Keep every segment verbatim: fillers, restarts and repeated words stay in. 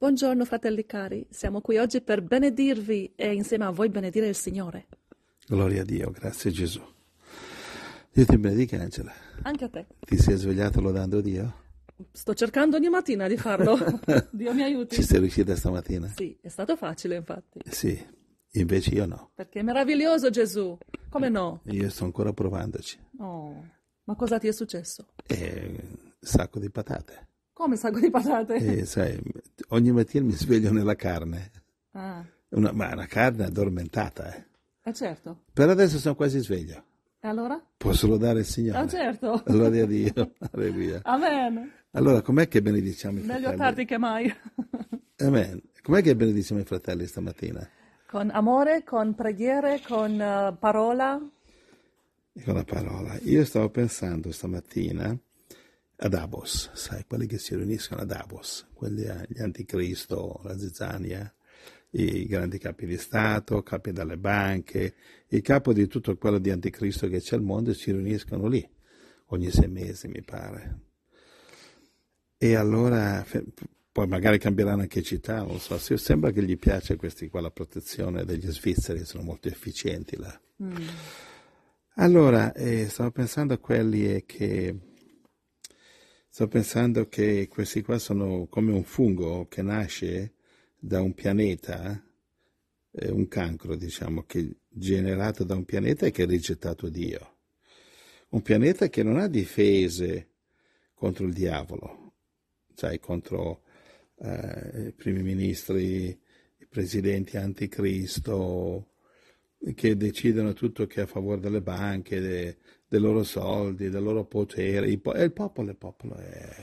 Buongiorno fratelli cari, siamo qui oggi per benedirvi e insieme a voi benedire il Signore. Gloria a Dio, grazie Gesù. Dio ti benedica, Angela. Anche a te. Ti sei svegliato lodando Dio? Sto cercando ogni mattina di farlo. Dio mi aiuti. Ci sei riuscita stamattina? Sì, è stato facile infatti. Sì, invece io no. Perché è meraviglioso Gesù. Come no? Io sto ancora provandoci. Oh, ma cosa ti è successo? E un sacco di patate. Come sacco di patate? E sai, ogni mattina mi sveglio nella carne. Ah, Una, ma una carne addormentata, eh. eh certo. Per adesso sono quasi sveglio. E allora? Posso lodare il Signore? Ah, certo. Gloria a Dio. Alleluia. Amen. Allora, com'è che benediciamo i fratelli? Meglio tardi che mai. Amen. Com'è che benediciamo i fratelli stamattina? Con amore, con preghiere, con uh, parola. Con la parola. Io stavo pensando stamattina a Davos, sai, quelli che si riuniscono a Davos, quelli gli anticristo, la zizzania, i grandi capi di Stato, capi delle banche, il capo di tutto quello di anticristo che c'è al mondo si riuniscono lì, ogni sei mesi mi pare. E allora, poi magari cambieranno anche città, non so, sembra che gli piace questi qua la protezione degli svizzeri, sono molto efficienti là. Mm. Allora, eh, stavo pensando a quelli che... Sto pensando che questi qua sono come un fungo che nasce da un pianeta, eh, un cancro, diciamo, che è generato da un pianeta e che ha rigettato Dio. Un pianeta che non ha difese contro il diavolo, sai, contro eh, i primi ministri, i presidenti anticristo, che decidono tutto che è a favore delle banche, de, dei loro soldi, del loro potere. Il, po- e il popolo, il popolo è,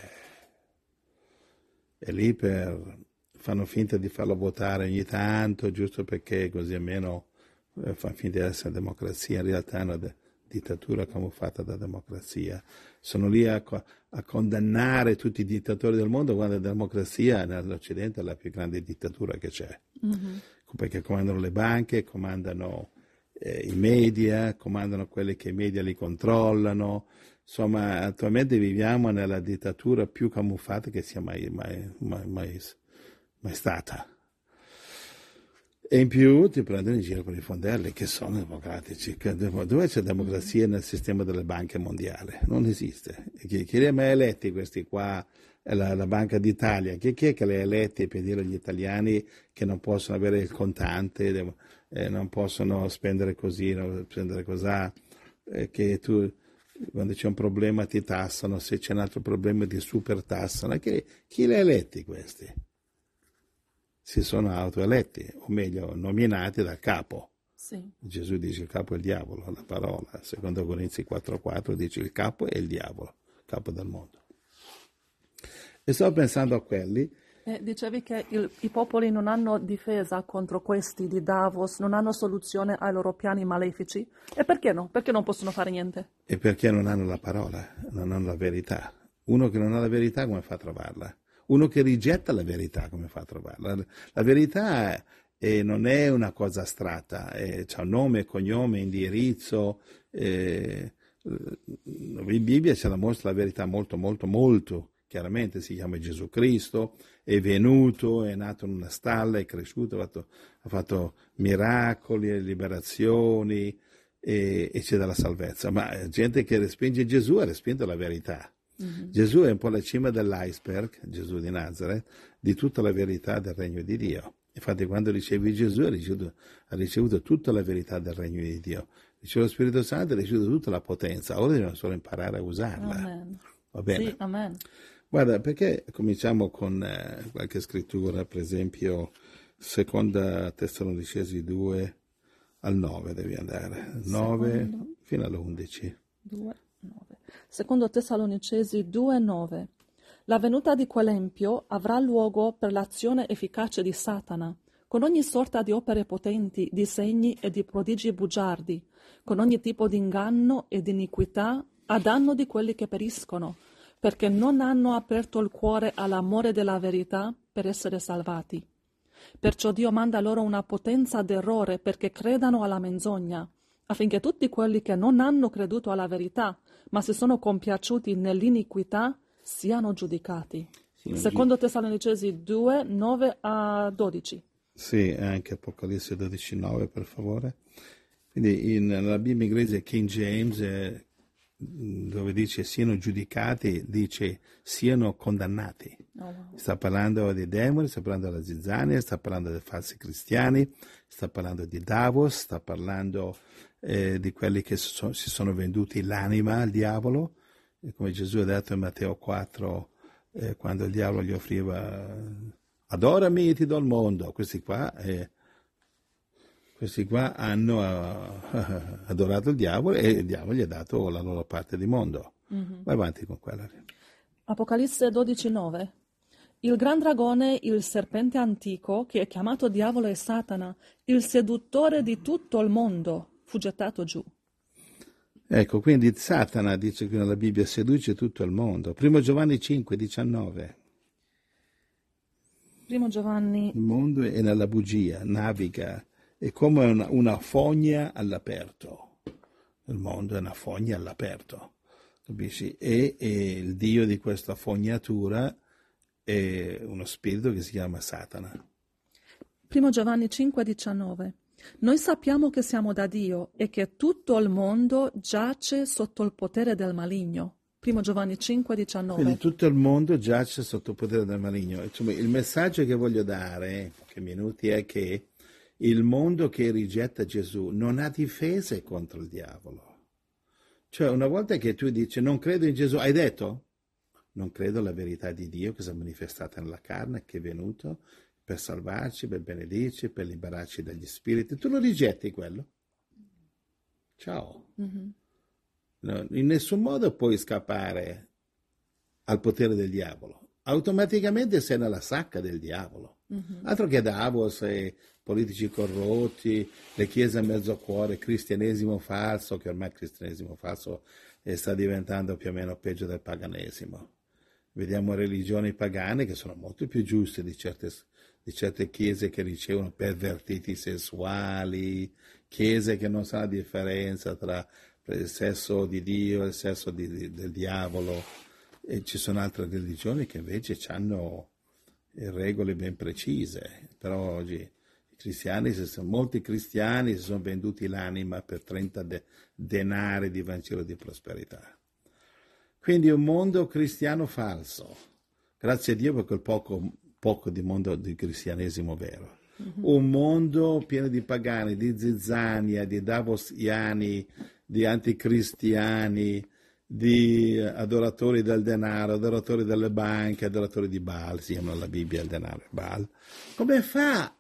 è lì per... fanno finta di farlo votare ogni tanto, giusto perché così almeno eh, fanno finta di essere democrazia. In realtà è una de- dittatura camuffata da democrazia. Sono lì a, a condannare tutti i dittatori del mondo, quando la democrazia nell'Occidente è la più grande dittatura che c'è. Mm-hmm. Perché comandano le banche, comandano eh, i media, comandano quelli che i media li controllano. Insomma, attualmente viviamo nella dittatura più camuffata che sia mai, mai, mai, mai, mai stata. E in più ti prendono in giro per i fondelli, che sono democratici. Dove c'è democrazia nel sistema delle banche mondiali? Non esiste. Chi, chi li ha mai eletti questi qua? La, la Banca d'Italia, chi, chi è che li ha eletti per dire agli italiani che non possono avere il contante, eh, non possono spendere così, non spendere cos'ha, eh, che tu quando c'è un problema ti tassano, se c'è un altro problema ti super tassano. Chi, chi li ha eletti questi? Si sono autoeletti, o meglio nominati dal capo. Sì. Gesù dice il capo è il diavolo, la parola, secondo Corinzi quattro quattro dice il capo è il diavolo, il capo del mondo. E stavo pensando a quelli. Eh, dicevi che il, i popoli non hanno difesa contro questi di Davos, non hanno soluzione ai loro piani malefici. E perché no? Perché non possono fare niente? E perché non hanno la parola, non hanno la verità. Uno che non ha la verità come fa a trovarla? Uno che rigetta la verità come fa a trovarla? La, la verità è, è, non è una cosa astratta, c'ha nome, cognome, indirizzo. Eh, in Bibbia ce la mostra la verità molto, molto, molto. Chiaramente si chiama Gesù Cristo, è venuto, è nato in una stalla, è cresciuto, ha fatto, ha fatto miracoli, liberazioni e, e c'è della salvezza. Ma gente che respinge Gesù ha respinto la verità. Mm-hmm. Gesù è un po' la cima dell'iceberg, Gesù di Nazareth, di tutta la verità del regno di Dio. Infatti quando ricevi Gesù ha ricevuto, ha ricevuto tutta la verità del regno di Dio. Riceve lo Spirito Santo e ha ricevuto tutta la potenza. Ora dobbiamo solo imparare a usarla. Amen. Va bene? Sì, amen. Guarda, perché cominciamo con eh, qualche scrittura, per esempio, seconda Tessalonicesi due al nove devi andare, nove Secondo... fino all'undici. due, nove. Secondo Tessalonicesi due, nove. La venuta di quell'empio avrà luogo per l'azione efficace di Satana, con ogni sorta di opere potenti, di segni e di prodigi bugiardi, con ogni tipo di inganno e di iniquità a danno di quelli che periscono, perché non hanno aperto il cuore all'amore della verità per essere salvati. Perciò Dio manda loro una potenza d'errore perché credano alla menzogna, affinché tutti quelli che non hanno creduto alla verità, ma si sono compiaciuti nell'iniquità, siano giudicati. Sì, Secondo Tessalonicesi due, nove a dodici. Sì, anche Apocalisse dodici nove, per favore. Quindi in, nella Bibbia inglese King James, eh, dove dice siano giudicati, dice siano condannati. Oh, wow. Sta parlando di demoni, sta parlando della zizzania, sta parlando dei falsi cristiani, sta parlando di Davos, sta parlando eh, di quelli che so, si sono venduti l'anima al diavolo, e come Gesù ha detto in Matteo quattro, eh, quando il diavolo gli offriva adorami e ti do il mondo, questi qua, eh, questi qua hanno uh, adorato il diavolo e il diavolo gli ha dato la loro parte di mondo. Mm-hmm. Vai avanti con quella. Apocalisse dodici nove. Il gran dragone, il serpente antico, che è chiamato diavolo e Satana, il seduttore di tutto il mondo, fu gettato giù. Ecco, quindi Satana, dice qui nella Bibbia, seduce tutto il mondo. Primo Giovanni cinque diciannove. Primo Giovanni. Il mondo è nella bugia, naviga, è come una, una fogna all'aperto. Il mondo è una fogna all'aperto, capisci? E, e il Dio di questa fognatura è uno spirito che si chiama Satana. Primo Giovanni cinque diciannove. Noi sappiamo che siamo da Dio e che tutto il mondo giace sotto il potere del maligno. Primo Giovanni cinque diciannove. Quindi tutto il mondo giace sotto il potere del maligno. Insomma, il messaggio che voglio dare, in pochi minuti, è che il mondo che rigetta Gesù non ha difese contro il diavolo. Cioè, una volta che tu dici non credo in Gesù, hai detto? Non credo alla verità di Dio che si è manifestata nella carne, che è venuto per salvarci, per benedirci, per liberarci dagli spiriti. Tu lo rigetti quello? Ciao. Mm-hmm. No, in nessun modo puoi scappare al potere del diavolo. Automaticamente sei nella sacca del diavolo. Mm-hmm. Altro che Davos e politici corrotti, le chiese a mezzo cuore, cristianesimo falso, che ormai il cristianesimo falso sta diventando più o meno peggio del paganesimo. Vediamo religioni pagane che sono molto più giuste di certe, di certe chiese che ricevono pervertiti sessuali, chiese che non sanno la differenza tra il sesso di Dio e il sesso di, di, del diavolo. E ci sono altre religioni che invece hanno regole ben precise. Però oggi i cristiani, molti cristiani si sono venduti l'anima per trenta de, denari di Vangelo di prosperità. Quindi un mondo cristiano falso. Grazie a Dio per quel poco, poco di mondo di cristianesimo vero. Mm-hmm. Un mondo pieno di pagani, di zizzania, di davosiani, di anticristiani, di adoratori del denaro, adoratori delle banche, adoratori di Baal, si chiama la Bibbia il denaro, Baal. Come fa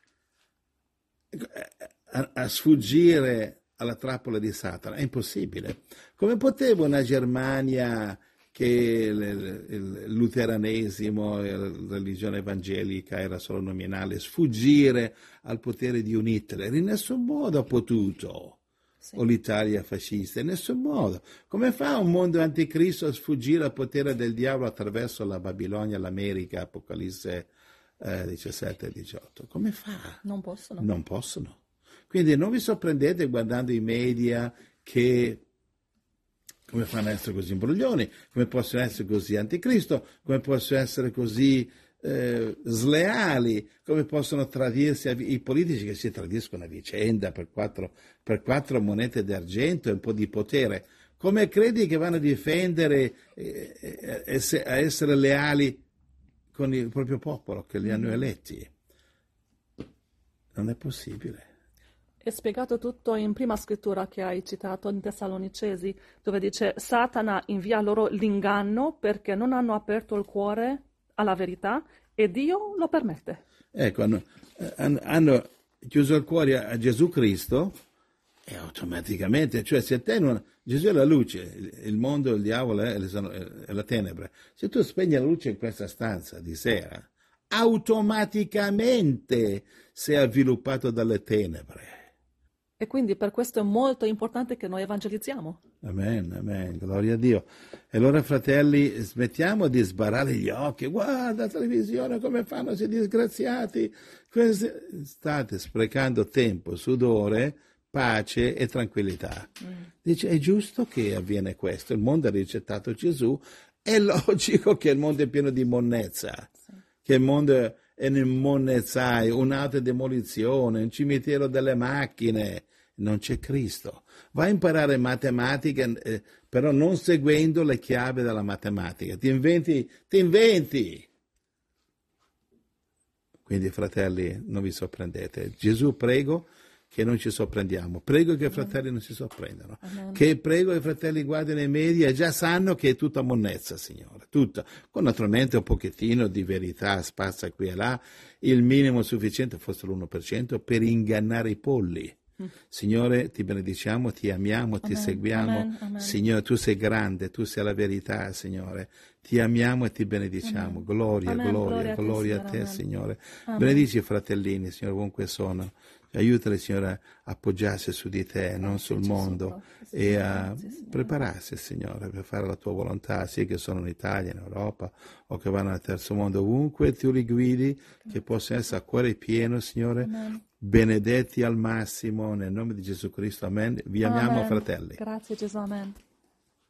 a, a sfuggire alla trappola di Satana? È impossibile. Come poteva una Germania che il, il luteranesimo e la religione evangelica era solo nominale sfuggire al potere di un Hitler? In nessun modo ha potuto. Sì. O l'Italia fascista, in nessun modo. Come fa un mondo anticristo a sfuggire al potere del diavolo attraverso la Babilonia, l'America, Apocalisse eh, diciassette e diciotto? Come fa? Non possono. Non possono. Quindi non vi sorprendete guardando i media che come fanno ad essere così imbroglioni, come possono essere così anticristo, come possono essere così eh, sleali, come possono tradirsi i politici che si tradiscono a vicenda per quattro, per quattro monete d'argento e un po' di potere. Come credi che vanno a difendere e eh, eh, a essere leali con il proprio popolo che li hanno eletti? Non è possibile. È spiegato tutto in prima scrittura che hai citato in Tessalonicesi, dove dice Satana invia loro l'inganno perché non hanno aperto il cuore alla verità e Dio lo permette. Ecco, hanno, hanno chiuso il cuore a Gesù Cristo e automaticamente, cioè se te non, Gesù è la luce, il mondo, il diavolo è, è la tenebra. Se tu spegni la luce in questa stanza di sera, automaticamente sei avviluppato dalle tenebre. E quindi per questo è molto importante che noi evangelizziamo. Amen, amen, gloria a Dio. E allora, fratelli, smettiamo di sbarrare gli occhi. Guarda la televisione, come fanno questi disgraziati. State sprecando tempo, sudore, pace e tranquillità. Mm. Dice, è giusto che avviene questo. Il mondo ha rigettato Gesù, È logico che il mondo è pieno di monnezza, sì. Che il mondo è nel monnezzai, un'autodemolizione, un cimitero delle macchine. Non c'è Cristo. Vai a imparare matematica, eh, però non seguendo le chiavi della matematica. Ti inventi, ti inventi. Quindi, fratelli, non vi sorprendete. Gesù, prego che non ci sorprendiamo. Prego che i fratelli non si sorprendano. Amen. Che prego che i fratelli guardino i media e già sanno che è tutta monnezza, Signore. Tutta. Con naturalmente un pochettino di verità spazza qui e là. Il minimo sufficiente, forse l'uno per cento, per ingannare i polli. Signore, ti benediciamo, ti amiamo, ti Amen. Seguiamo. Amen. Amen. Signore, tu sei grande, tu sei la verità, Signore. Ti amiamo e ti benediciamo. Amen. Gloria, Amen. gloria, gloria, gloria a te, Signore. A te, Signore. Benedici i fratellini, Signore, ovunque sono. Aiutali, Signore, a appoggiarsi su di te, non sul mondo, e a prepararsi, Signore, per fare la tua volontà, sia che sono in Italia, in Europa, o che vanno nel terzo mondo, ovunque tu li guidi, che possa essere a cuore pieno, Signore. Amen. Benedetti al massimo, nel nome di Gesù Cristo, amen. Vi amiamo, Amen. Fratelli. Grazie Gesù, amen.